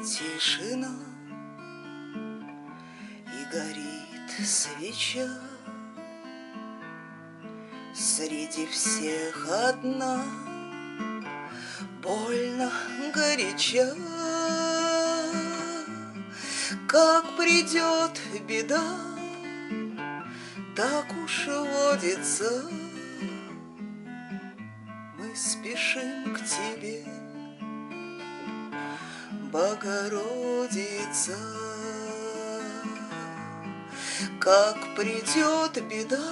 Тишина, и горит свеча, среди всех одна, больно горяча. Как придет беда, так уж водится, мы спешим к тебе, Богородица. Как придет беда,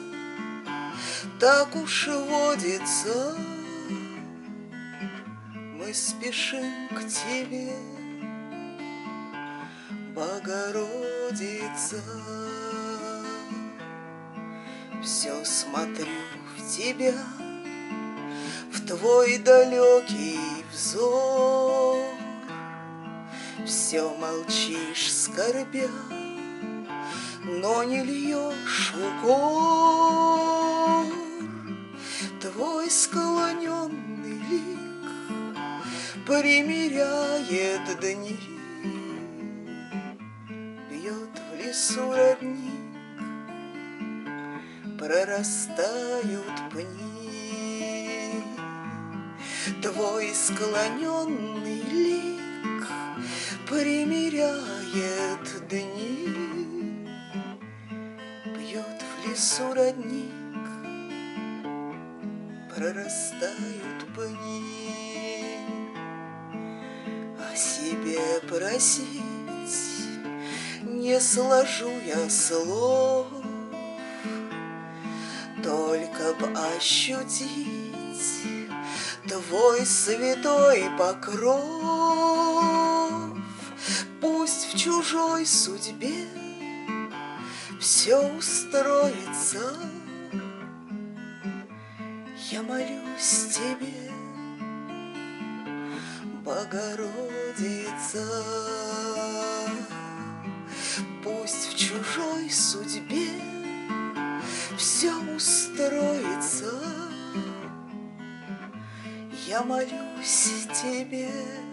так уж водится, мы спешим к тебе, Богородица. Все смотрю в тебя, в твой далекий взор, все молчишь, скорбя, но не льешь укор. Твой склоненный лик примиряет дни, бьет в лесу родник, прорастают пни. Твой склоненный лик примиряет дни, бьет в лесу родник, прорастают пни. О себе просить не сложу я слов, только б ощутить твой святой покров. Пусть в чужой судьбе все устроится, я молюсь тебе, Богородица. Пусть в чужой судьбе все устроится, я молюсь тебе,